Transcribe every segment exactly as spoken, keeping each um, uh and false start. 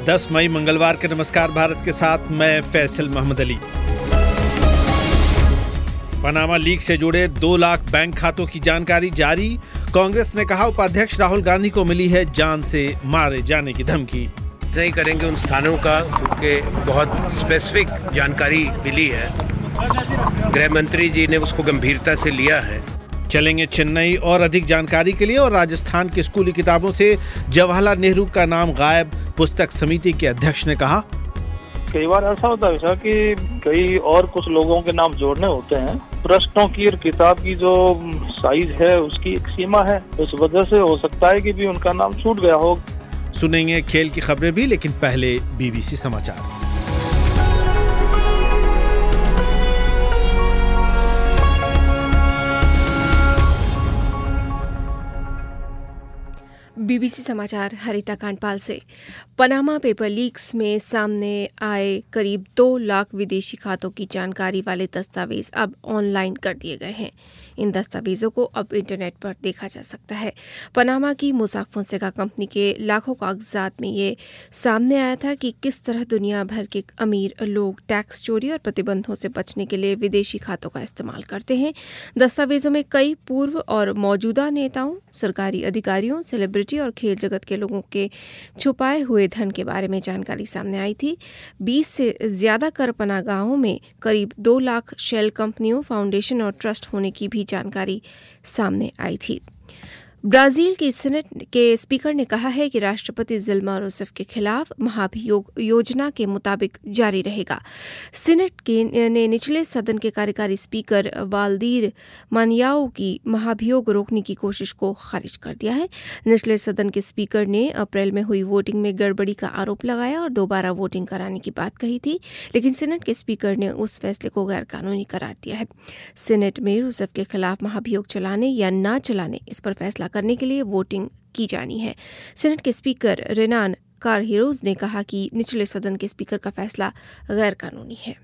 दस मई मंगलवार के नमस्कार भारत के साथ मैं फैसल मोहम्मद अली। पनामा लीक से जुड़े दो लाख बैंक खातों की जानकारी जारी। कांग्रेस ने कहा उपाध्यक्ष राहुल गांधी को मिली है जान से मारे जाने की धमकी। नहीं करेंगे उन स्थानों का, क्योंकि बहुत स्पेसिफिक जानकारी मिली है। गृह मंत्री जी ने उसको गंभीरता से लिया है। चलेंगे चेन्नई और अधिक जानकारी के लिए। और राजस्थान की स्कूली किताबों से जवाहरलाल नेहरू का नाम गायब, पुस्तक समिति के अध्यक्ष ने कहा। कई बार ऐसा होता है कि कई और कुछ लोगों के नाम जोड़ने होते हैं। प्रश्नों की और किताब की जो साइज है उसकी एक सीमा है, इस वजह से हो सकता है कि भी उनका नाम छूट गया हो। सुनेंगे खेल की खबरें भी, लेकिन पहले बीबीसी समाचार। बीबीसी समाचार हरिता कांडपाल से। पनामा पेपर लीक्स में सामने आए करीब दो लाख विदेशी खातों की जानकारी वाले दस्तावेज अब ऑनलाइन कर दिए गए हैं। इन दस्तावेजों को अब इंटरनेट पर देखा जा सकता है। पनामा की मोसाक फोंसेका कंपनी के लाखों कागजात में ये सामने आया था कि किस तरह दुनिया भर के अमीर लोग टैक्स चोरी और प्रतिबंधों से बचने के लिए विदेशी खातों का इस्तेमाल करते हैं। दस्तावेजों में कई पूर्व और मौजूदा नेताओं, सरकारी अधिकारियों, सेलिब्रिटी और खेल जगत के लोगों के छुपाए हुए धन के बारे में जानकारी सामने आई थी। बीस से ज्यादा कर पनाहगाहों में करीब दो लाख शेल कंपनियों, फाउंडेशन और ट्रस्ट होने की भी जानकारी सामने आई थी। ब्राजील की सीनेट के स्पीकर ने कहा है कि राष्ट्रपति दिल्मा रूसेफ के खिलाफ महाभियोग योजना के मुताबिक जारी रहेगा। सीनेट के ने निचले सदन के कार्यकारी स्पीकर वाल्दीर मानियाओ की महाभियोग रोकने की कोशिश को खारिज कर दिया है। निचले सदन के स्पीकर ने अप्रैल में हुई वोटिंग में गड़बड़ी का आरोप लगाया और दोबारा वोटिंग कराने की बात कही थी, लेकिन सीनेट के स्पीकर ने उस फैसले को गैरकानूनी करार दिया है। सीनेट में रूसेफ के खिलाफ महाभियोग चलाने या न चलाने इस पर फैसला करने के लिए वोटिंग की जानी है। सीनेट के स्पीकर रेनान कारहिरोज ने कहा कि निचले सदन के स्पीकर का फैसला गैर कानूनी है।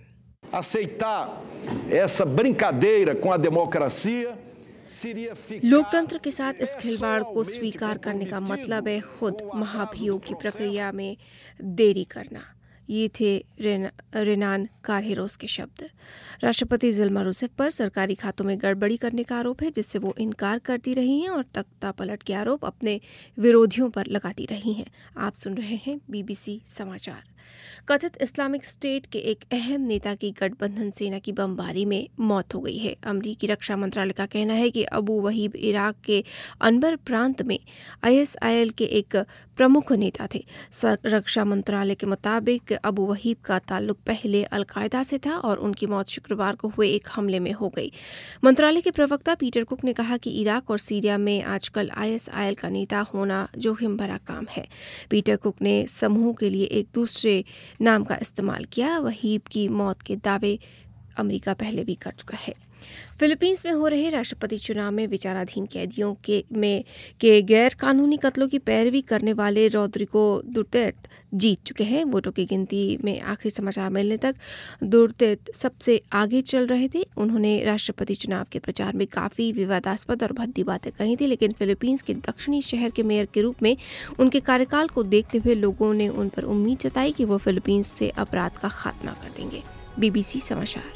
लोकतंत्र के साथ इस खिलवाड़ को स्वीकार करने का मतलब है खुद महाभियोग की प्रक्रिया में देरी करना। ये थे रेन, रेनान कारहिरोज के शब्द। राष्ट्रपति दिल्मा रूसेफ पर सरकारी खातों में गड़बड़ी करने का आरोप है, जिससे वो इनकार करती रही हैं और तख्ता पलट के आरोप अपने विरोधियों पर लगाती रही हैं। आप सुन रहे हैं बीबीसी समाचार। कथित इस्लामिक स्टेट के एक अहम नेता की गठबंधन सेना की बमबारी में मौत हो गई है। अमरीकी रक्षा मंत्रालय का कहना है कि अबू वहीब इराक के अनबर प्रांत में आईएसआईएल के एक प्रमुख नेता थे। रक्षा मंत्रालय के मुताबिक अबू वहीब का ताल्लुक पहले अलकायदा से था और उनकी मौत शुक्रवार को हुए एक हमले में हो गई। मंत्रालय के प्रवक्ता पीटर कुक ने कहा कि इराक और सीरिया में आजकल आईएसआईएल का नेता होना जोखिम भरा काम है। पीटर कुक ने समूह के लिए एक दूसरे नाम का इस्तेमाल किया। वहीब की मौत के दावे अमेरिका पहले भी कर चुका है। फिलीपींस में हो रहे राष्ट्रपति चुनाव में विचाराधीन कैदियों के में के गैर कानूनी कत्लों की पैरवी करने वाले रोड्रिगो दुटेर्टे जीत चुके हैं। वोटों की गिनती में आखिरी समाचार मिलने तक दुटेर्टे सबसे आगे चल रहे थे। उन्होंने राष्ट्रपति चुनाव के प्रचार में काफ़ी विवादास्पद और भद्दी बातें कही थी, लेकिन फिलीपींस के दक्षिणी शहर के मेयर के रूप में उनके कार्यकाल को देखते हुए लोगों ने उन पर उम्मीद जताई कि वो फिलीपींस से अपराध का खात्मा कर देंगे। बीबीसी समाचार।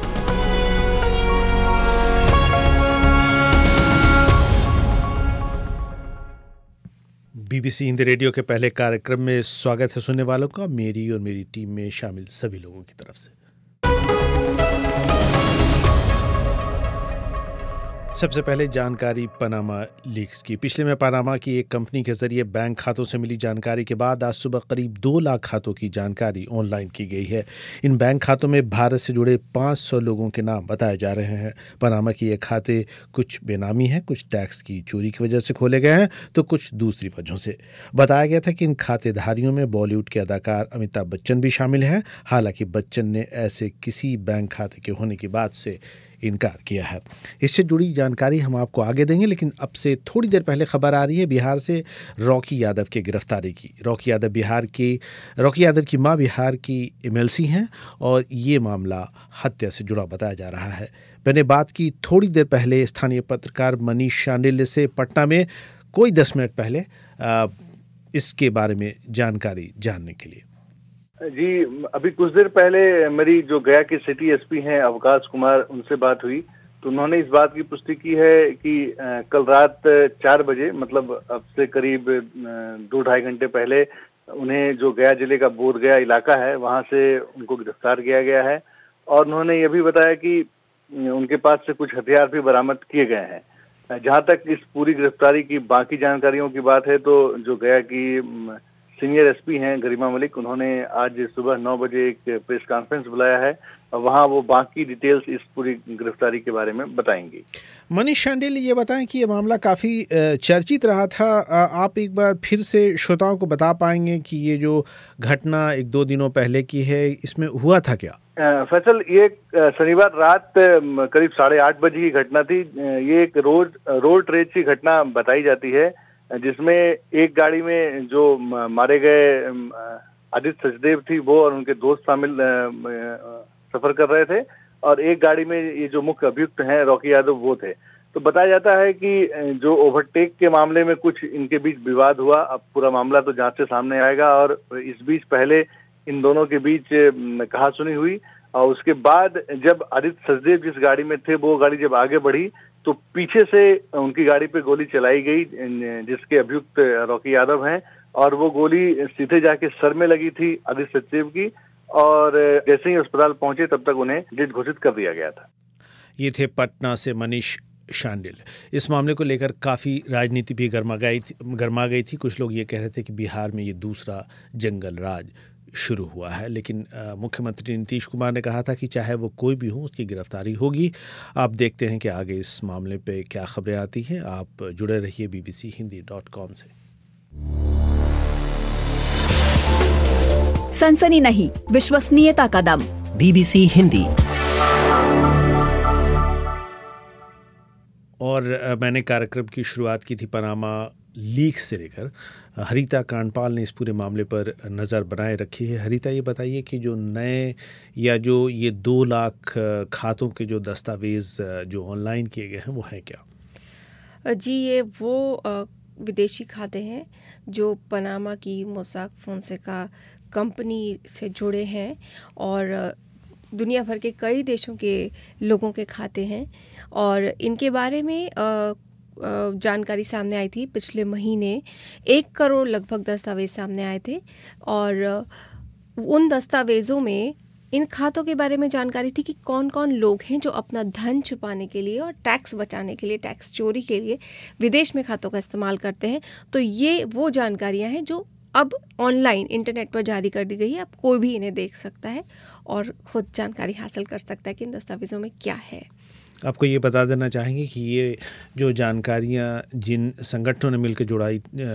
बीबीसी हिंदी रेडियो के पहले कार्यक्रम में स्वागत है सुनने वालों का, मेरी और मेरी टीम में शामिल सभी लोगों की तरफ से। सबसे पहले जानकारी पनामा लीक्स की। पिछले में पनामा की एक कंपनी के जरिए बैंक खातों से मिली जानकारी के बाद आज सुबह करीब दो लाख खातों की जानकारी ऑनलाइन की गई है। इन बैंक खातों में भारत से जुड़े पाँच सौ लोगों के नाम बताए जा रहे हैं। पनामा की ये खाते कुछ बेनामी हैं, कुछ टैक्स की चोरी की वजह से खोले गए हैं तो कुछ दूसरी वजहों से। बताया गया था कि इन खातेधारियों में बॉलीवुड के अदाकार अमिताभ बच्चन भी शामिल हैं। हालांकि बच्चन ने ऐसे किसी बैंक खाते के होने की बात से इनकार किया है। इससे जुड़ी जानकारी हम आपको आगे देंगे, लेकिन अब से थोड़ी देर पहले खबर आ रही है बिहार से रॉकी यादव की गिरफ्तारी की। रॉकी यादव बिहार की रॉकी यादव की मां बिहार की एमएलसी हैं और ये मामला हत्या से जुड़ा बताया जा रहा है। मैंने बात की थोड़ी देर पहले स्थानीय पत्रकार मनीष शांडिल्य से पटना में, कोई दस मिनट पहले। आ, इसके बारे में जानकारी जानने के लिए। जी, अभी कुछ देर पहले मेरी जो गया के सिटी एसपी हैं अवकाश कुमार, उनसे बात हुई तो उन्होंने इस बात की पुष्टि की है कि कल रात चार बजे, मतलब अब से करीब दो ढाई घंटे पहले, उन्हें जो गया जिले का बोधगया इलाका है वहां से उनको गिरफ्तार किया गया है। और उन्होंने ये भी बताया कि उनके पास से कुछ हथियार भी बरामद किए गए हैं। जहां तक इस पूरी गिरफ्तारी की बाकी जानकारियों की बात है तो जो गया की सीनियर एसपी हैं गरिमा मलिक, उन्होंने आज सुबह नौ बजे एक प्रेस कॉन्फ्रेंस बुलाया है और वहां वो बाकी डिटेल्स इस पूरी गिरफ्तारी के बारे में बताएंगे। मनीष शांडिल, ये बताएं कि ये मामला काफ़ी चर्चित रहा था। आप एक बार फिर से श्रोताओं को बता पाएंगे कि ये जो घटना एक दो दिनों पहले की है, इसमें हुआ था क्या? फैसल, ये शनिवार रात करीब साढ़े आठ बजे की घटना थी। ये एक रोड रोड रेज की घटना बताई जाती है जिसमें एक गाड़ी में जो मारे गए आदित्य सचदेव थी वो और उनके दोस्त शामिल सफर कर रहे थे और एक गाड़ी में ये जो मुख्य अभियुक्त हैं रॉकी यादव वो थे। तो बताया जाता है कि जो ओवरटेक के मामले में कुछ इनके बीच विवाद हुआ। अब पूरा मामला तो जांच से सामने आएगा और इस बीच पहले इन दोनों के बीच कहासुनी हुई और उसके बाद जब आदित्य सचदेव जिस गाड़ी में थे वो गाड़ी जब आगे बढ़ी तो पीछे से उनकी गाड़ी पे गोली चलाई गई जिसके अभियुक्त रॉकी यादव हैं और वो गोली सीधे जाके सर में लगी थी आदित्य सचदेव की और जैसे ही अस्पताल पहुंचे तब तक उन्हें डेड घोषित कर दिया गया था। ये थे पटना से मनीष शांडिल। इस मामले को लेकर काफ़ी राजनीति भी गर्मा गई थी गर्मा गई थी कुछ लोग ये कह रहे थे कि बिहार में ये दूसरा जंगल राज शुरू हुआ है, लेकिन मुख्यमंत्री नीतीश कुमार ने कहा था कि चाहे वो कोई भी हो उसकी गिरफ्तारी होगी। आप देखते हैं कि आगे इस मामले पे क्या खबरें आती हैं। आप जुड़े रहिए बीबीसी हिंदी डॉट कॉम से। सनसनी नहीं, विश्वसनीयता का दम। बीबीसी हिंदी। और मैंने कार्यक्रम की शुरुआत की थी पनामा लीक्स से लेकर। हरिता कांडपाल ने इस पूरे मामले पर नज़र बनाए रखी है। हरिता, ये बताइए कि जो नए या जो ये दो लाख खातों के जो दस्तावेज़ जो ऑनलाइन किए गए हैं वो हैं क्या? जी, ये वो विदेशी खाते हैं जो पनामा की मोसाक फोंसेका कंपनी से जुड़े हैं और दुनिया भर के कई देशों के लोगों के खाते हैं और इनके बारे में आ, जानकारी सामने आई थी। पिछले महीने एक करोड़ लगभग दस्तावेज सामने आए थे और उन दस्तावेज़ों में इन खातों के बारे में जानकारी थी कि कौन कौन लोग हैं जो अपना धन छुपाने के लिए और टैक्स बचाने के लिए, टैक्स चोरी के लिए विदेश में खातों का इस्तेमाल करते हैं। तो ये वो जानकारियां हैं जो अब ऑनलाइन इंटरनेट पर जारी कर दी गई है। अब कोई भी इन्हें देख सकता है और खुद जानकारी हासिल कर सकता है कि इन दस्तावेज़ों में क्या है। आपको ये बता देना चाहेंगे कि ये जो जानकारियाँ जिन संगठनों ने मिलकर जुड़ाई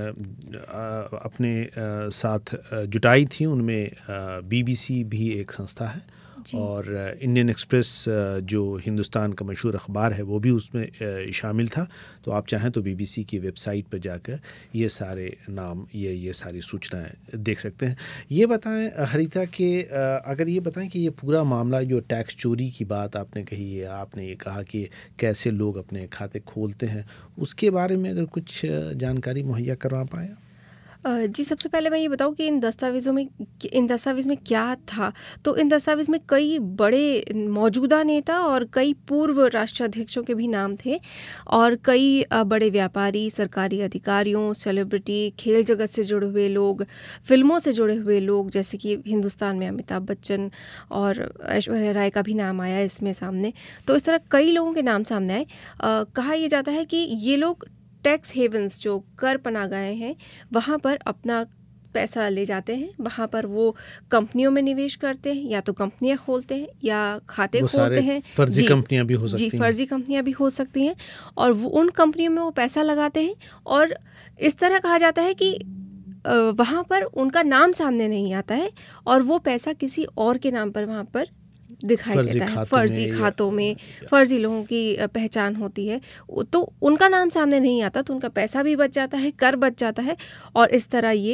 अपने साथ जुटाई थी उनमें बीबीसी भी एक संस्था है और इंडियन एक्सप्रेस जो हिंदुस्तान का मशहूर अखबार है वो भी उसमें शामिल था। तो आप चाहें तो बीबीसी की वेबसाइट पर जाकर ये सारे नाम ये ये सारी सूचनाएं देख सकते हैं। ये बताएं हरिता कि अगर ये बताएं कि ये पूरा मामला जो टैक्स चोरी की बात आपने कही है, आपने ये कहा कि कैसे लोग अपने खाते खोलते हैं, उसके बारे में अगर कुछ जानकारी मुहैया करवा पाएँ? जी, सबसे पहले मैं ये बताऊं कि इन दस्तावेज़ों में इन दस्तावेज़ में क्या था। तो इन दस्तावेज़ में कई बड़े मौजूदा नेता और कई पूर्व राष्ट्राध्यक्षों के भी नाम थे और कई बड़े व्यापारी, सरकारी अधिकारियों, सेलिब्रिटी, खेल जगत से जुड़े हुए लोग, फिल्मों से जुड़े हुए लोग, जैसे कि हिंदुस्तान में अमिताभ बच्चन और ऐश्वर्या राय का भी नाम आया इसमें सामने। तो इस तरह कई लोगों के नाम सामने आए। कहा यह जाता है कि ये लोग टैक्स हेवन्स जो कर पनागाहें हैं वहाँ पर अपना पैसा ले जाते हैं, वहाँ पर वो कंपनियों में निवेश करते हैं, या तो कंपनियां खोलते हैं या खाते खोलते हैं। फर्जी कंपनियां भी हो सकती हैं। जी, फर्जी कंपनियां भी हो सकती हैं और वो उन कंपनियों में वो पैसा लगाते हैं और इस तरह कहा जाता है कि वहाँ पर उनका नाम सामने नहीं आता है और वो पैसा किसी और के नाम पर वहाँ पर दिखाई देता है। फर्जी खातों में फर्जी लोगों की पहचान होती है तो उनका नाम सामने नहीं आता, तो उनका पैसा भी बच जाता है, कर बच जाता है और इस तरह ये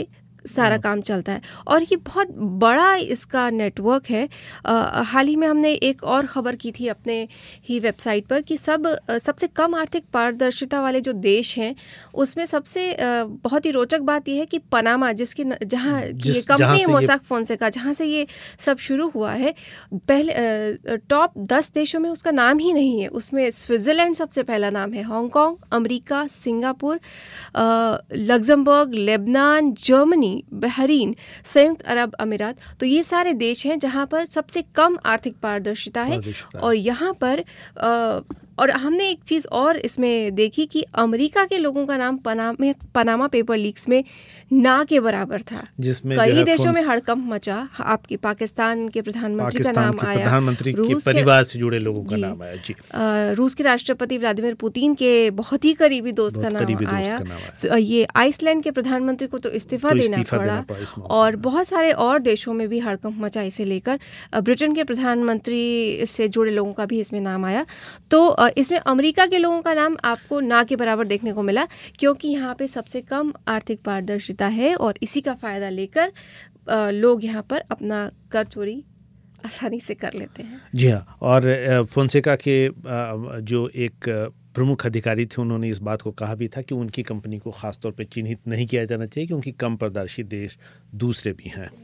सारा काम चलता है और ये बहुत बड़ा इसका नेटवर्क है। आ, हाल ही में हमने एक और ख़बर की थी अपने ही वेबसाइट पर कि सब सबसे कम आर्थिक पारदर्शिता वाले जो देश हैं उसमें सबसे आ, बहुत ही रोचक बात यह है कि पनामा, जिसकी जहाँ की ये कंपनी मोसाक फोंसेका, जहाँ से ये सब शुरू हुआ है, पहले टॉप दस देशों में उसका नाम ही नहीं है। उसमें स्विट्ज़रलैंड सबसे पहला नाम है, Hong Kong, America, Singapore, Luxembourg, Lebanon, Germany, Bahrain, संयुक्त अरब अमीरात। तो ये सारे देश हैं जहाँ पर सबसे कम आर्थिक पारदर्शिता है। और यहाँ पर आ, और हमने एक चीज़ और इसमें देखी कि अमेरिका के लोगों का नाम पनामा पनामा पेपर लीक्स में ना के बराबर था, जिसमें कई देशों में हड़कंप मचा। आपके पाकिस्तान के प्रधानमंत्री का नाम आया, प्रधानमंत्री के परिवार से जुड़े लोगों का नाम आया जी, रूस के राष्ट्रपति व्लादिमीर पुतिन के बहुत ही करीबी दोस्त का नाम आया, ये आइसलैंड के प्रधानमंत्री को तो इस्तीफा देना पड़ा, और बहुत सारे और देशों में भी हड़कंप मचा इसे लेकर। ब्रिटेन के प्रधानमंत्री से जुड़े लोगों का भी इसमें नाम आया। तो इसमें अमेरिका के लोगों का नाम आपको ना के बराबर देखने को मिला, क्योंकि यहाँ पे सबसे कम आर्थिक पारदर्शिता है और इसी का फ़ायदा लेकर लोग यहाँ पर अपना कर चोरी आसानी से कर लेते हैं। जी हाँ, और फोंसेका के जो एक प्रमुख अधिकारी थे उन्होंने इस बात को कहा भी था कि उनकी कंपनी को ख़ास तौर पे चिन्हित नहीं किया जाना चाहिए क्योंकि कम पारदर्शी देश दूसरे भी हैं।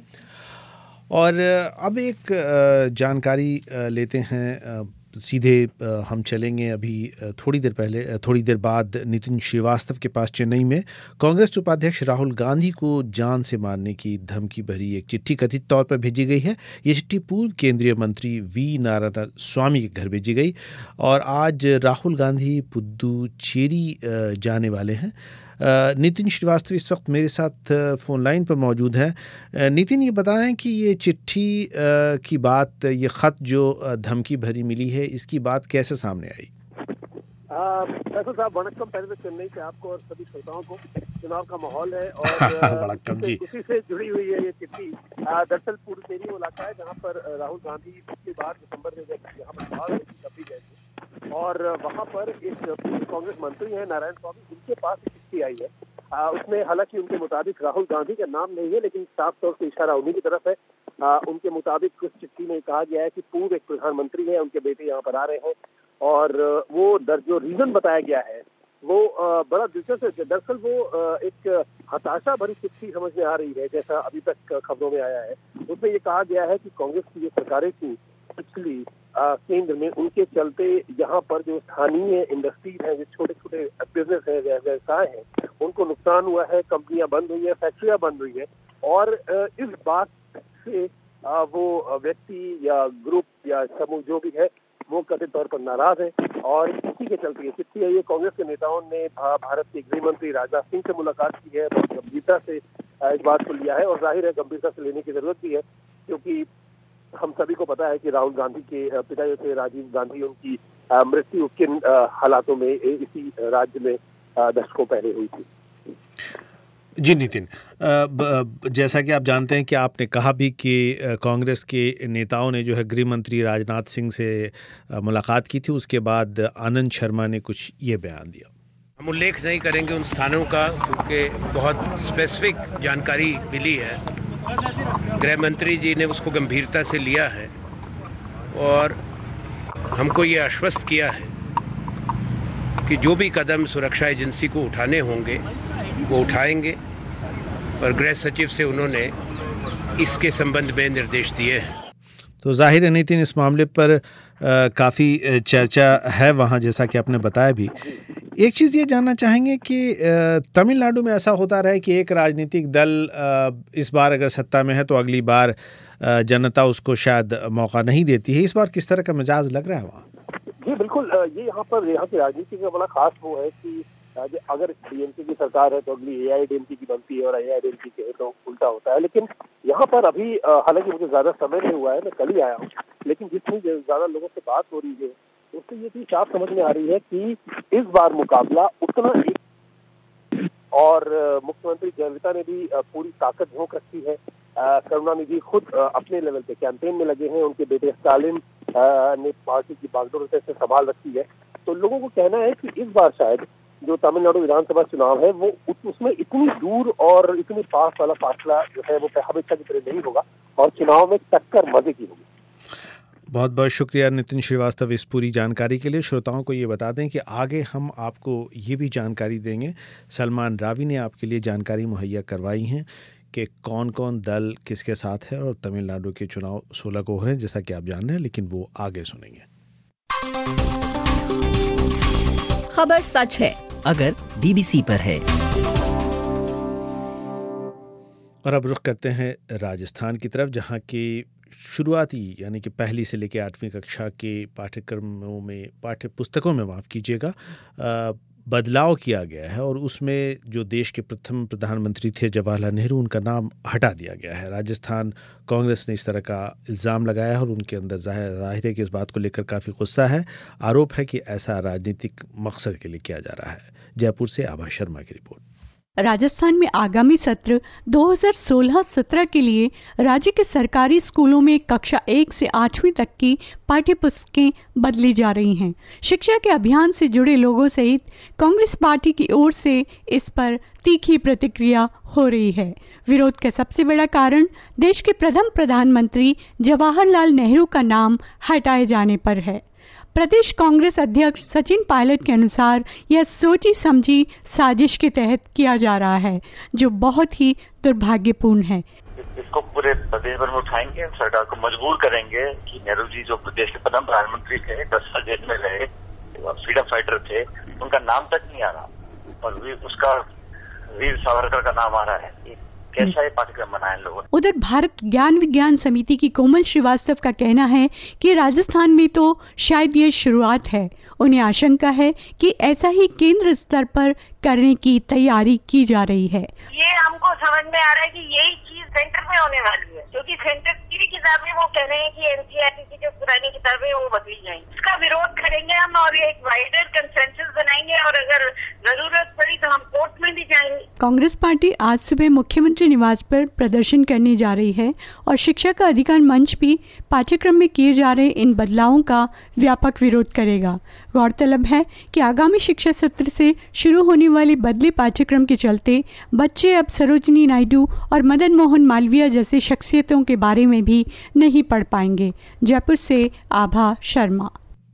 और अब एक जानकारी लेते हैं, सीधे हम चलेंगे अभी थोड़ी देर पहले थोड़ी देर बाद नितिन श्रीवास्तव के पास चेन्नई में कांग्रेस उपाध्यक्ष राहुल गांधी को जान से मारने की धमकी भरी एक चिट्ठी कथित तौर पर भेजी गई है। ये चिट्ठी पूर्व केंद्रीय मंत्री वी नारायण स्वामी के घर भेजी गई और आज राहुल गांधी पुदुचेरी जाने वाले हैं। नितिन श्रीवास्तव इस वक्त मेरे साथ फ़ोन लाइन पर मौजूद हैं। नितिन, ये बताएं कि ये चिट्ठी की बात, ये ख़त जो धमकी भरी मिली है, इसकी बात कैसे सामने आई? फैसल साहब वणक्कम। पहले तो चेन्नई से आपको और सभी श्रोताओं को, चुनाव का माहौल है और उसी, उसी से जुड़ी हुई है ये चिट्ठी। दरअसल पुडुचेरी वो इलाका है जहाँ पर राहुल गांधी पिछली बार दिसंबर में जब यहाँ पर चुनाव तभी गए थे और वहाँ पर एक कांग्रेस मंत्री है नारायण स्वामी, उनके पास एक चिट्ठी आई है। आ, उसमें हालांकि उनके मुताबिक राहुल गांधी का नाम नहीं है, लेकिन साफ तौर से इशारा उन्हीं की तरफ है। आ, उनके मुताबिक उस चिट्ठी में कहा गया है कि पूर्व एक प्रधानमंत्री है, उनके बेटे यहाँ पर आ रहे हैं और वो दर जो रीजन बताया गया है वो आ, बड़ा दिलचस्प है। दरअसल वो आ, एक हताशा भरी चिट्ठी समझ में आ रही है, जैसा अभी तक खबरों में आया है। उसमें ये कहा गया है कि कांग्रेस की जो सरकारें थी पिछली केंद्र में, उनके चलते यहाँ पर जो स्थानीय इंडस्ट्रीज हैं, जो छोटे छोटे बिजनेस है, व्यवसाय हैं, उनको नुकसान हुआ है, कंपनियां बंद हुई है, फैक्ट्रियां बंद हुई है और इस बात से वो व्यक्ति या ग्रुप या समूह जो भी है वो कथित तौर पर नाराज है और इसी के चलते ये चिट्ठी है। ये कांग्रेस के नेताओं ने भारत के गृह मंत्री राजनाथ सिंह से मुलाकात की है, बहुत गंभीरता से इस बात को लिया है और जाहिर है गंभीरता से लेने की जरूरत भी है, क्योंकि हम सभी को पता है कि राहुल गांधी के पिता जो थे राजीव गांधी, उनकी मृत्यु किन हालातों में इसी राज्य में दशकों पहले हुई थी। जी नितिन, जैसा कि आप जानते हैं कि आपने कहा भी कि कांग्रेस के नेताओं ने जो है गृह मंत्री राजनाथ सिंह से मुलाकात की थी, उसके बाद आनंद शर्मा ने कुछ ये बयान दिया। हम उल्लेख नहीं करेंगे उन स्थानों का क्योंकि बहुत स्पेसिफिक जानकारी मिली है, गृह मंत्री जी ने उसको गंभीरता से लिया है और हमको ये आश्वस्त किया है कि जो भी कदम सुरक्षा एजेंसी को उठाने होंगे वो उठाएंगे और गृह सचिव से उन्होंने इसके संबंध में निर्देश दिए हैं। तो जाहिर है नितिन, इस मामले पर काफ़ी चर्चा है वहाँ, जैसा कि आपने बताया भी। एक चीज़ ये जानना चाहेंगे कि तमिलनाडु में ऐसा होता रहा है कि एक राजनीतिक दल इस बार अगर सत्ता में है तो अगली बार जनता उसको शायद मौका नहीं देती है। इस बार किस तरह का मिजाज लग रहा है वहाँ? जी बिल्कुल, ये यहाँ पर यहाँ की राजनीति का बड़ा खास वो है कि अगर डीएमके की सरकार है तो अगली एआईएडीएमके की बनती है और एआईएडीएमके के तो उल्टा होता है। लेकिन यहाँ पर अभी हालांकि मुझे ज्यादा समय नहीं हुआ है, मैं कल ही आया हूँ, लेकिन जितनी ज्यादा लोगों से बात हो रही है उससे ये चीज साफ समझ में आ रही है कि इस बार मुकाबला उतना ही, और मुख्यमंत्री जयललिता ने भी पूरी ताकत झोंक रखी है। करुणानिधि खुद अपने लेवल पे कैंपेन में लगे हैं, उनके बेटे स्टालिन ने पार्टी की बागडोर से संभाल रखी है। तो लोगों को कहना है कि इस बार शायद जो तमिलनाडु विधानसभा चुनाव है वो उसमें इतनी दूर और इतनी पास वाला फासला जो है वो हमेशा की तरह नहीं होगा और चुनाव में टक्कर मजे की होगी। बहुत बहुत शुक्रिया नितिन श्रीवास्तव इस पूरी जानकारी के लिए। श्रोताओं को ये बता दें कि आगे हम आपको ये भी जानकारी देंगे, सलमान रावी ने आपके लिए जानकारी मुहैया करवाई है कि कौन कौन दल किसके साथ है और तमिलनाडु के चुनाव सोलह को हो रहे हैं, जैसा कि आप जान रहे हैं, लेकिन वो आगे सुनेंगे। खबर सच है अगर बीबीसी पर है। और अब रुख करते हैं राजस्थान की तरफ, जहां की शुरुआती यानी कि पहली से लेकर आठवीं कक्षा के पाठ्यक्रमों में पाठ्य पुस्तकों में माफ़ कीजिएगा बदलाव किया गया है और उसमें जो देश के प्रथम प्रधानमंत्री थे जवाहरलाल नेहरू, उनका नाम हटा दिया गया है। राजस्थान कांग्रेस ने इस तरह का इल्ज़ाम लगाया है और उनके अंदर जाहिर है कि इस बात को लेकर काफ़ी गुस्सा है। आरोप है कि ऐसा राजनीतिक मकसद के लिए किया जा रहा है। जयपुर से आभा शर्मा की रिपोर्ट। राजस्थान में आगामी सत्र दो हज़ार सोलह सत्रह के लिए राज्य के सरकारी स्कूलों में कक्षा एक से आठवीं तक की पाठ्य पुस्तकें बदली जा रही हैं। शिक्षा के अभियान से जुड़े लोगों सहित कांग्रेस पार्टी की ओर से इस पर तीखी प्रतिक्रिया हो रही है। विरोध का सबसे बड़ा कारण देश के प्रथम प्रधानमंत्री जवाहरलाल नेहरू का नाम हटाए जाने पर है। प्रदेश कांग्रेस अध्यक्ष सचिन पायलट के अनुसार यह सोची समझी साजिश के तहत किया जा रहा है, जो बहुत ही दुर्भाग्यपूर्ण है। इसको पूरे प्रदेश भर में उठाएंगे, सरकार को मजबूर करेंगे कि नेहरू जी जो देश के प्रथम प्रधानमंत्री थे, दस साल जेल में रहे, फ्रीडम फाइटर थे, उनका नाम तक नहीं आ रहा और उसका वीर सावरकर का नाम आ रहा है। कैसा ये पाठ्यक्रम बनाए लोगों। उधर भारत ज्ञान विज्ञान समिति की कोमल श्रीवास्तव का कहना है कि राजस्थान में तो शायद ये शुरुआत है। उन्हें आशंका है कि ऐसा ही केंद्र स्तर पर करने की तैयारी की जा रही है। ये हमको समझ में आ रहा है कि यही चीज सेंटर में होने वाली है, क्योंकि सेंटर की किताबें वो कह रहे हैं कि एनसीईआरटी की जो पुरानी किताबें वो बदली जाएंगी। इसका विरोध करेंगे हम और एक वाइडर कंसेंसस बनाएंगे और अगर जरूरत पड़ी तो हम कोर्ट में भी जाएंगे। कांग्रेस पार्टी आज सुबह मुख्यमंत्री निवास पर प्रदर्शन करने जा रही है और शिक्षा का अधिकार मंच भी पाठ्यक्रम में किए जा रहे इन बदलावों का व्यापक विरोध करेगा। गौरतलब है कि आगामी शिक्षा सत्र से शुरू होने वाले बदले पाठ्यक्रम के चलते बच्चे अब सरोजिनी नायडू और मदन मोहन मालवीय जैसी शख्सियतों के बारे में भी नहीं पढ़ पाएंगे। जयपुर से आभा शर्मा।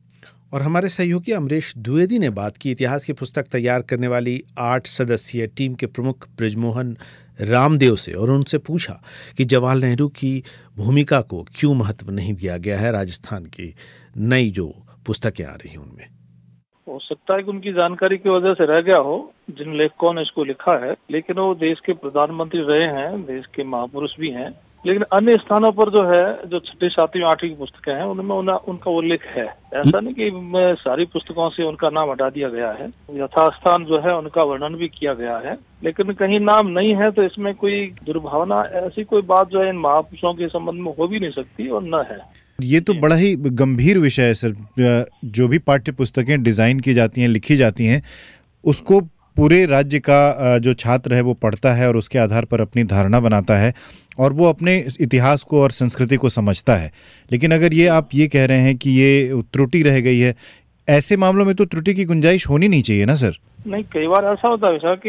और हमारे सहयोगी अमरीश द्विवेदी ने बात की इतिहास की पुस्तक तैयार करने वाली आठ सदस्यीय टीम के प्रमुख बृजमोहन रामदेव से और उनसे पूछा कि जवाहरलाल नेहरू की भूमिका को क्यों महत्व नहीं दिया गया है राजस्थान की नई जो पुस्तकें आ रही हैं उनमें। हो सकता है कि उनकी जानकारी की वजह से रह गया हो जिन लेखकों ने इसको लिखा है, लेकिन वो देश के प्रधानमंत्री रहे हैं, देश के महापुरुष भी हैं। लेकिन अन्य स्थानों पर जो है जो छठी सातवीं आठवीं की पुस्तकें हैं उनमें उन, उनका उल्लेख है। ऐसा नहीं कि सारी पुस्तकों से उनका नाम हटा दिया गया है, यथास्थान जो है उनका वर्णन भी किया गया है, लेकिन कहीं नाम नहीं है तो इसमें कोई दुर्भावना ऐसी कोई बात जो है इन महापुरुषों के संबंध में हो भी नहीं सकती और न है। ये तो बड़ा ही गंभीर विषय है सर। जो भी पाठ्य पुस्तकें डिजाइन की जाती हैं, लिखी जाती हैं, उसको पूरे राज्य का जो छात्र है वो पढ़ता है और उसके आधार पर अपनी धारणा बनाता है और वो अपने इतिहास को और संस्कृति को समझता है। लेकिन अगर ये आप ये कह रहे हैं कि ये त्रुटि रह गई है, ऐसे मामलों में तो त्रुटि की गुंजाइश होनी नहीं चाहिए ना सर। नहीं, कई बार ऐसा होता है ऐसा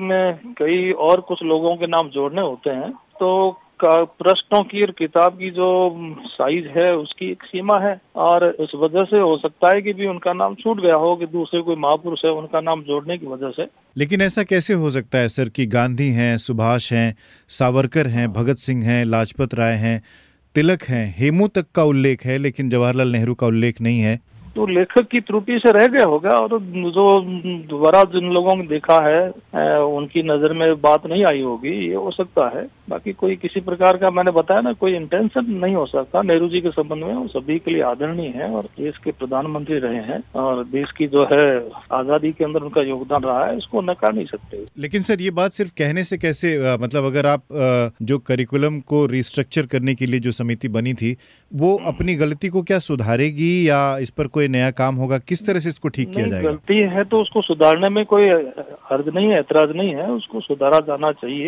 कि कई और कुछ लोगों के नाम जोड़ने होते हैं तो प्रश्नों की और किताब की जो साइज है उसकी एक सीमा है और उस वजह से हो सकता है कि भी उनका नाम छूट गया हो कि दूसरे कोई महापुरुष है उनका नाम जोड़ने की वजह से। लेकिन ऐसा कैसे हो सकता है सर कि गांधी हैं, सुभाष हैं, सावरकर हैं, भगत सिंह हैं, लाजपत राय हैं, तिलक हैं, हेमू तक का उल्लेख है लेकिन जवाहरलाल नेहरू का उल्लेख नहीं है। तो लेखक की त्रुटि से रह गया होगा और जो दोबारा जिन लोगों ने देखा है उनकी नजर में बात नहीं आई होगी, ये हो सकता है। बाकी कोई किसी प्रकार का मैंने बताया ना कोई इंटेंशन नहीं हो सकता। नेहरू जी के संबंध में वो सभी के लिए आदरणीय है और देश के प्रधानमंत्री रहे हैं और देश की जो है आजादी के अंदर उनका योगदान रहा है, इसको नकार नहीं सकते। लेकिन सर ये बात सिर्फ कहने से कैसे, मतलब अगर आप जो करिकुलम को रिस्ट्रक्चर करने के लिए जो समिति बनी थी वो अपनी गलती को क्या सुधारेगी या इस पर कोई नया काम होगा, किस तरह से इसको ठीक किया जाएगा? गलती है तो उसको सुधारने में कोई हर्ज नहीं है, ऐतराज नहीं है, उसको सुधारा जाना चाहिए।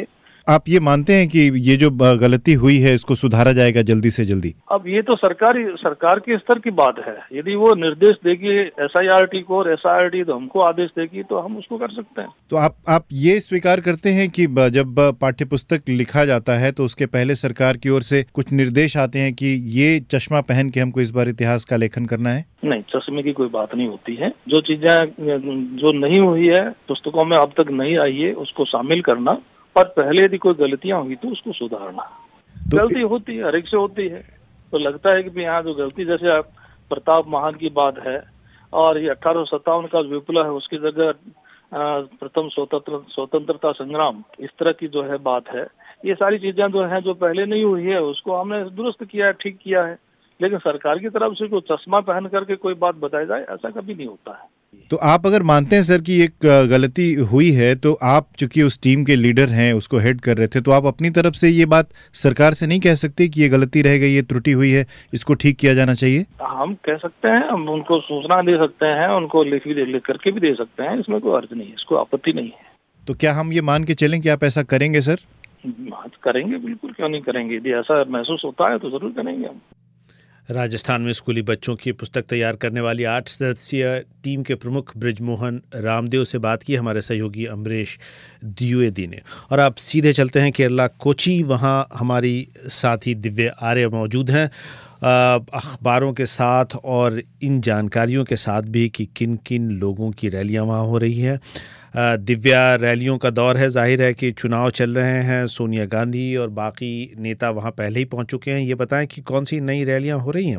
आप ये मानते हैं कि ये जो गलती हुई है इसको सुधारा जाएगा जल्दी से जल्दी? अब ये तो सरकारी सरकार के स्तर की बात है। यदि वो निर्देश देगी एस आई आर टी को और एस आई आर टी तो हमको आदेश देगी तो हम उसको कर सकते हैं। तो आप आप ये स्वीकार करते हैं कि जब पाठ्यपुस्तक लिखा जाता है तो उसके पहले सरकार की ओर से कुछ निर्देश आते हैं कि ये चश्मा पहन के हमको इस बार इतिहास का लेखन करना है? नहीं, चश्मे की कोई बात नहीं होती है। जो चीजें जो नहीं हुई है, पुस्तकों में अब तक नहीं आई है, उसको शामिल करना, और पहले यदि कोई गलतियां हुई तो उसको सुधारना। तो गलती होती है, हर एक से होती है। तो लगता है कि यहाँ जो गलती, जैसे प्रताप महान की बात है और ये अठारह सौ सत्तावन का विप्लव है, उसकी जगह प्रथम स्वतंत्र स्वतंत्रता संग्राम, इस तरह की जो है बात है, ये सारी चीजें जो है जो पहले नहीं हुई है उसको हमने दुरुस्त किया है, ठीक किया है। लेकिन सरकार की तरफ से कोई चश्मा पहन करके कोई बात बताई जाए, ऐसा कभी नहीं होता है। तो आप अगर मानते हैं सर कि एक गलती हुई है, तो आप चूंकि उस टीम के लीडर हैं, उसको हेड कर रहे थे, तो आप अपनी तरफ से ये बात सरकार से नहीं कह सकते कि ये गलती रह गई, ये त्रुटि हुई है, इसको ठीक किया जाना चाहिए? हम कह सकते हैं, हम उनको सूचना दे सकते हैं, उनको लिख भी लिख करके भी दे सकते हैं, इसमें कोई अर्थ नहीं है, इसको आपत्ति नहीं है। तो क्या हम ये मान के चलें कि आप ऐसा करेंगे सर? करेंगे, बिल्कुल, क्यों नहीं करेंगे। यदि ऐसा महसूस होता है तो जरूर करेंगे हम। राजस्थान में स्कूली बच्चों की पुस्तक तैयार करने वाली आठ सदस्यीय टीम के प्रमुख ब्रिजमोहन रामदेव से बात की हमारे सहयोगी अमरीश द्विवेदी ने। और आप सीधे चलते हैं केरला, कोची। वहाँ हमारी साथी दिव्या आर्य मौजूद हैं अखबारों के साथ और इन जानकारियों के साथ भी कि किन किन लोगों की रैलियाँ वहाँ हो रही है। दिव्या, रैलियों का दौर है, जाहिर है कि चुनाव चल रहे हैं, सोनिया गांधी और बाकी नेता वहां पहले ही पहुंच चुके हैं। ये बताएं कि कौन सी नई रैलियां हो रही हैं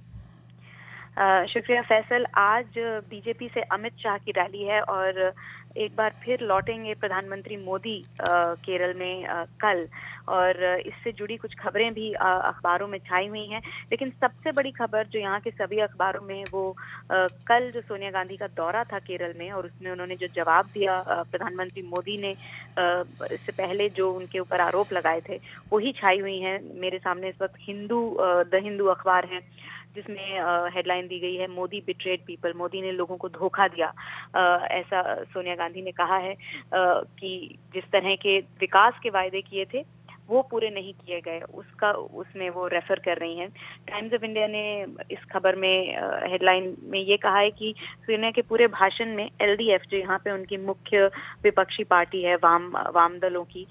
वहां? शुक्रिया फैसल। आज बीजेपी से अमित शाह की रैली है और एक बार फिर लौटेंगे प्रधानमंत्री मोदी केरल में आ, कल, और इससे जुड़ी कुछ खबरें भी अखबारों में छाई हुई हैं। लेकिन सबसे बड़ी खबर जो यहाँ के सभी अखबारों में, वो आ, कल जो सोनिया गांधी का दौरा था केरल में और उसमें उन्होंने जो जवाब दिया प्रधानमंत्री मोदी ने इससे पहले जो उनके ऊपर आरोप लगाए थे, वही छाई हुई हैं। मेरे सामने इस वक्त हिंदू द हिंदू अखबार है जिसमें हेडलाइन दी गई है, मोदी बिट्रेड पीपल, मोदी ने लोगों को धोखा दिया। आ, ऐसा सोनिया गांधी ने कहा है आ, कि जिस तरह के विकास के वायदे किए थे वो पूरे नहीं किए गए, उसका उसमें वो रेफर कर रही हैं। टाइम्स ऑफ इंडिया ने इस खबर में हेडलाइन में ये कहा है कि सोनिया के पूरे भाषण में एल डी एफ, जो यहाँ पे उनकी मुख्य विपक्षी पार्टी है, वाम वाम दलों की,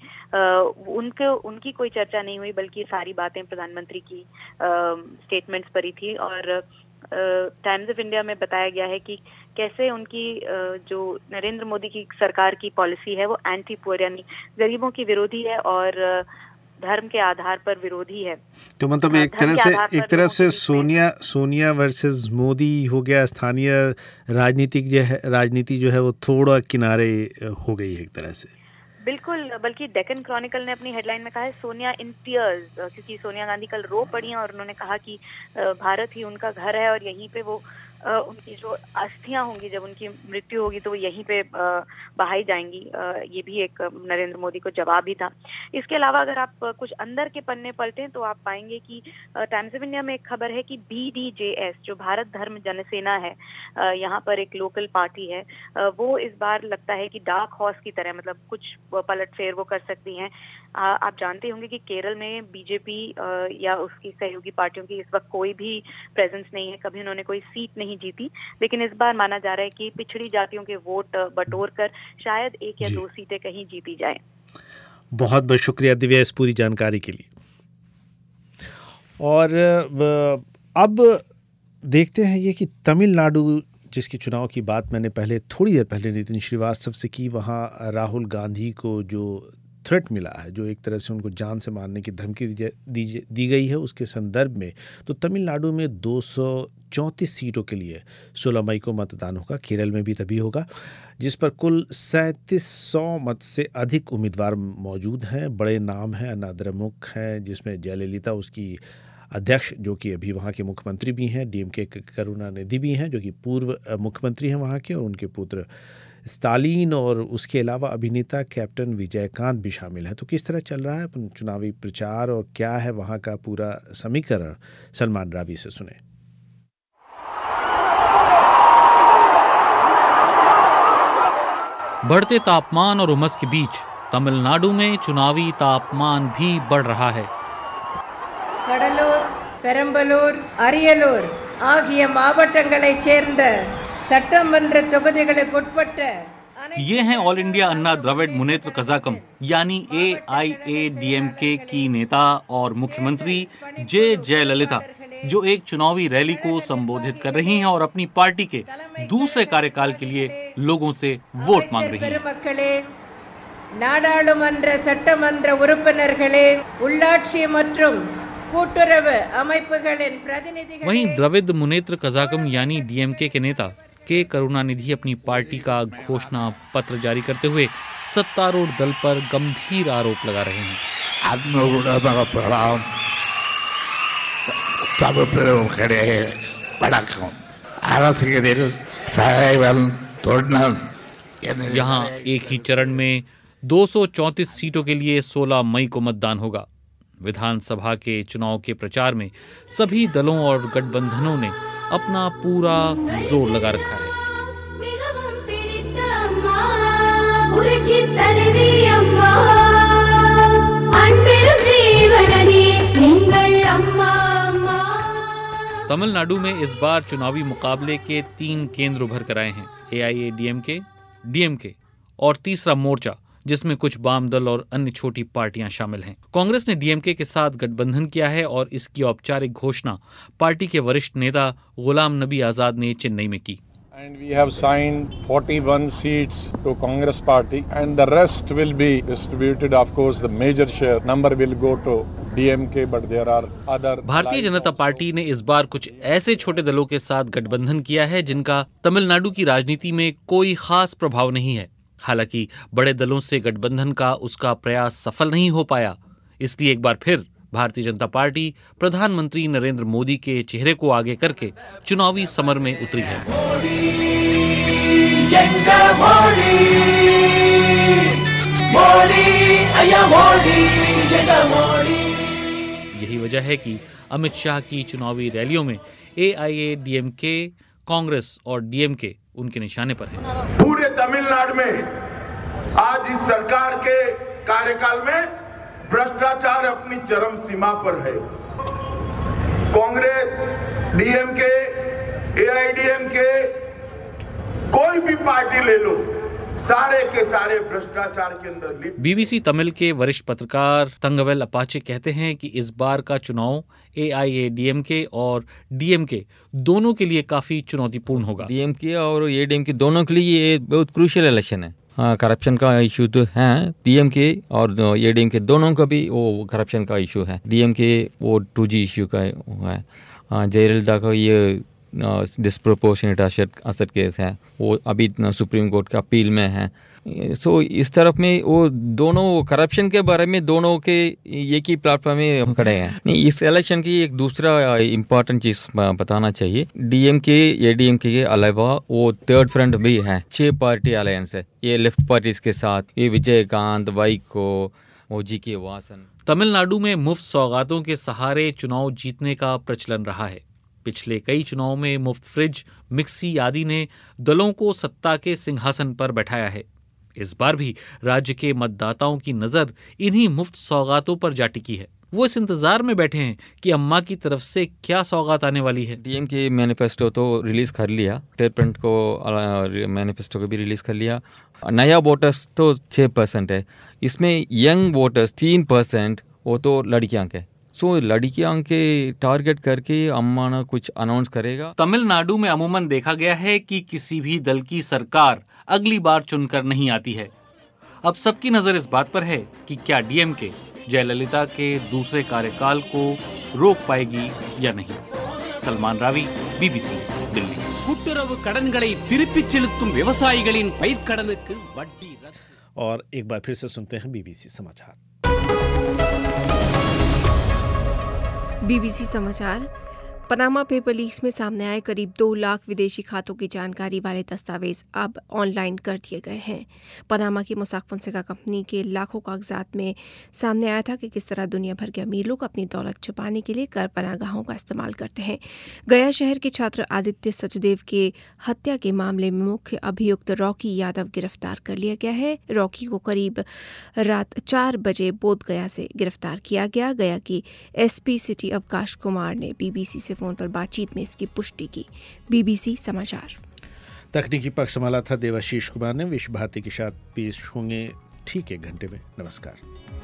उनके उनकी कोई चर्चा नहीं हुई, बल्कि सारी बातें प्रधानमंत्री की स्टेटमेंट्स पर ही थी। और टाइम्स ऑफ इंडिया में बताया गया है कि कैसे उनकी जो नरेंद्र मोदी की सरकार की पॉलिसी है वो एंटी पुअर यानी गरीबों की विरोधी है और धर्म के आधार पर विरोधी है। तो मतलब एक तरह से एक तरफ से सोनिया सोनिया वर्सेस मोदी हो गया। स्थानीय राजनीतिक जो है राजनीति जो है वो थोड़ा किनारे हो गई है एक तरह से। बिल्कुल, बल्कि डेक्कन क्रॉनिकल ने अपनी हेडलाइन में कहा है सोनिया इन टीयर्स, क्योंकि सोनिया गांधी कल रो पड़ी हैं और उन्होंने कहा कि भारत ही उनका घर है और यहीं पे वो उनकी जो अस्थियां होंगी, जब उनकी मृत्यु होगी तो वो यहीं पे बहाई जाएंगी। ये भी एक नरेंद्र मोदी को जवाब ही था। इसके अलावा अगर आप कुछ अंदर के पन्ने पलटें तो आप पाएंगे कि टाइम्स ऑफ इंडिया में एक खबर है कि बी डी जे एस, जो भारत धर्म जनसेना है, यहाँ पर एक लोकल पार्टी है, वो इस बार लगता है कि डार्क हॉर्स की तरह, मतलब कुछ पलटफेर वो कर सकती हैं। आप जानते होंगे कि केरल में बीजेपी या उसकी सहयोगी पार्टियों की इस वक्त कोई भी प्रेजेंस नहीं है, कभी उन्होंने कोई सीट नहीं जीती, लेकिन इस बार माना जा रहा है कि पिछड़ी जातियों के वोट बटोर कर शायद एक या दो सीटें कहीं जीती जाए। बहुत बहुत शुक्रिया दिव्या इस पूरी जानकारी के लिए। और अब देखते हैं ये कि तमिलनाडु, जिसकी चुनाव की बात मैंने पहले थोड़ी देर पहले नितिन श्रीवास्तव से की, वहाँ राहुल गांधी को जो थ्रेट मिला है, जो एक तरह से उनको जान से मारने की धमकी दी दी गई है, उसके संदर्भ में तो तमिलनाडु में दो सौ चौंतीस सीटों के लिए सोलह मई को मतदान होगा। केरल में भी तभी होगा, जिस पर कुल सैंतीस सौ मत से अधिक उम्मीदवार मौजूद हैं। बड़े नाम हैं, अनाद्रमुख हैं, जिसमें जयललिता उसकी अध्यक्ष, जो कि अभी वहाँ के मुख्यमंत्री भी हैं, डीएमके के करुणानिधि भी हैं, जो कि पूर्व मुख्यमंत्री हैं वहाँ के, और उनके पुत्र स्टालिन, और उसके अलावा अभिनेता कैप्टन विजयकांत भी शामिल है। तो किस तरह चल रहा है चुनावी प्रचार और क्या है वहाँ का पूरा समीकरण, सलमान रावी से सुने। बढ़ते तापमान और उमस के बीच तमिलनाडु में चुनावी तापमान भी बढ़ रहा है। கடலூர், பெரம்பலூர், அரியலூர் ஆகிய மாவட்டங்களைச் சேர்ந்த சட்டமன்ற தொகுதிகளுக்குட்பட்ட ये हैं ऑल इंडिया अन्ना द्रविड़ मुनेत्र कजाकम यानी A I A D M के की नेता और मुख्यमंत्री जे जयललिता, जो एक चुनावी रैली को संबोधित कर रही हैं और अपनी पार्टी के दूसरे कार्यकाल के लिए लोगों से वोट मांग रही हैं। நாடாளுமன்ற சட்டமன்ற உறுப்பினர்களே, உள்ளாட்சி மற்றும் கூட்டுறவு அமைப்புகளின் பிரதிநிதிகள்। वहीं द्रविड़ मुनेत्र कजाकम यानी डी एम के के नेता के करुणानिधि अपनी पार्टी का घोषणा पत्र जारी करते हुए सत्तारूढ़ दल पर गंभीर आरोप लगा रहे हैं। यहाँ एक ही चरण में दो सौ चौंतीस सीटों के लिए सोलह मई को मतदान होगा। विधानसभा के चुनाव के प्रचार में सभी दलों और गठबंधनों ने अपना पूरा जोर लगा रखा है। तमिलनाडु में इस बार चुनावी मुकाबले के तीन केंद्र उभर कर आए हैं, A I A D M K, D M K और तीसरा मोर्चा, जिसमें कुछ वाम दल और अन्य छोटी पार्टियां शामिल हैं। कांग्रेस ने डी एम के के साथ गठबंधन किया है और इसकी औपचारिक घोषणा पार्टी के वरिष्ठ नेता गुलाम नबी आजाद ने चेन्नई में की। And we have signed forty-one seats to Congress party and the rest will be distributed. Of course, the major share number will go to D M K, but there are other. Bharatiya Janata party ने इस बार कुछ ऐसे छोटे दलों के साथ गठबंधन किया है जिनका तमिलनाडु की राजनीति में कोई खास प्रभाव नहीं है। हालांकि बड़े दलों से गठबंधन का उसका प्रयास सफल नहीं हो पाया, इसलिए एक बार फिर भारतीय जनता पार्टी प्रधानमंत्री नरेंद्र मोदी के चेहरे को आगे करके चुनावी समर में उतरी है। यही वजह है कि अमित शाह की चुनावी रैलियों में ए आई ए डी एम के, कांग्रेस और डी एम के उनके निशाने पर है। पूरे तमिलनाडु में आज इस सरकार के कार्यकाल में भ्रष्टाचार अपनी चरम सीमा पर है। कांग्रेस, डी एम के, ए आई डी एम के, कोई भी पार्टी ले लो, सारे के सारे भ्रष्टाचार के अंदर लिप्त। बी बी सी तमिल के वरिष्ठ पत्रकार तंगवेल अपाचे कहते हैं कि इस बार का चुनाव ए I A D M K और डी एम के दोनों के लिए काफी चुनौतीपूर्ण होगा। डी एम के और ए डी एम के दोनों के लिए ये बहुत क्रूशियल इलेक्शन है। हाँ, करप्शन का इशू तो है, डी एम के और ए डी एम के दोनों का भी वो करप्शन का इशू है। डी एम के वो टू जी इशू का है, जयललिता का ये डिस्प्रोपोर्शनेट असर केस है, वो अभी सुप्रीम कोर्ट का अपील में है। सो so, इस तरफ में वो दोनों करप्शन के बारे में दोनों के एक ही प्लेटफॉर्म में खड़े हैं। नहीं, इस इलेक्शन की एक दूसरा इम्पोर्टेंट चीज़ बताना चाहिए, डीएमके एडीएमके के अलावा वो थर्ड फ्रंट भी है, छह पार्टी अलायंस है ये लेफ्ट पार्टीज के साथ, ये विजयकांत, वाइको, ओजी के वासन। तमिलनाडु में मुफ्त सौगातों के सहारे चुनाव जीतने का प्रचलन रहा है। पिछले कई चुनाव में मुफ्त फ्रिज, मिक्सी आदि ने दलों को सत्ता के सिंहासन पर बैठाया है। इस बार भी राज्य के मतदाताओं की नजर इन्हीं मुफ्त सौगातों पर जा टिकी है। वो इस इंतजार में बैठे हैं कि अम्मा की तरफ से क्या सौगात आने वाली है। डीएम के मैनिफेस्टो तो रिलीज कर लिया, थर्ड फ्रंट को मैनिफेस्टो को भी रिलीज कर लिया। नया वोटर्स तो छः परसेंट है, इसमें यंग वोटर्स तीन परसेंट, वो तो लड़कियां के। सो so, लड़कियां के टारगेट करके अम्मा ना कुछ अनाउंस करेगा। तमिलनाडु में अमूमन देखा गया है कि किसी भी दल की सरकार अगली बार चुनकर नहीं आती है। अब सबकी नजर इस बात पर है कि क्या डीएमके जयललिता के दूसरे कार्यकाल को रोक पाएगी या नहीं। सलमान रावी, बीबीसी दिल्ली। கூட்டுறவு கடன்களை திருப்பிச் செலுத்தும் விவசாயிகளின் பயிர்க்கடனுக்கு வட்டி ரத்து। और एक बार फिर से सुनते हैं बीबीसी समाचार। बीबीसी समाचार। पनामा पेपर लीक्स में सामने आए करीब दो लाख विदेशी खातों की जानकारी वाले दस्तावेज अब ऑनलाइन कर दिए गए हैं। पनामा की मोसाक फोंसेका कंपनी के लाखों कागजात में सामने आया था कि किस तरह दुनिया भर के अमीर लोग अपनी दौलत छुपाने के लिए कर पनाहगाहों का इस्तेमाल करते हैं। गया शहर के छात्र आदित्य सचदेव के हत्या के मामले में मुख्य अभियुक्त रॉकी यादव गिरफ्तार कर लिया गया है। रॉकी को करीब रात चार बजे बोधगया से गिरफ्तार किया गया। गया की एसपी सिटी अवकाश कुमार ने बीबीसी से फोन पर बातचीत में इसकी पुष्टि की। बीबीसी समाचार। तकनीकी पक्ष संभाला था देवाशीष कुमार ने। विश्व भारती के साथ पेश होंगे ठीक एक घंटे में। नमस्कार।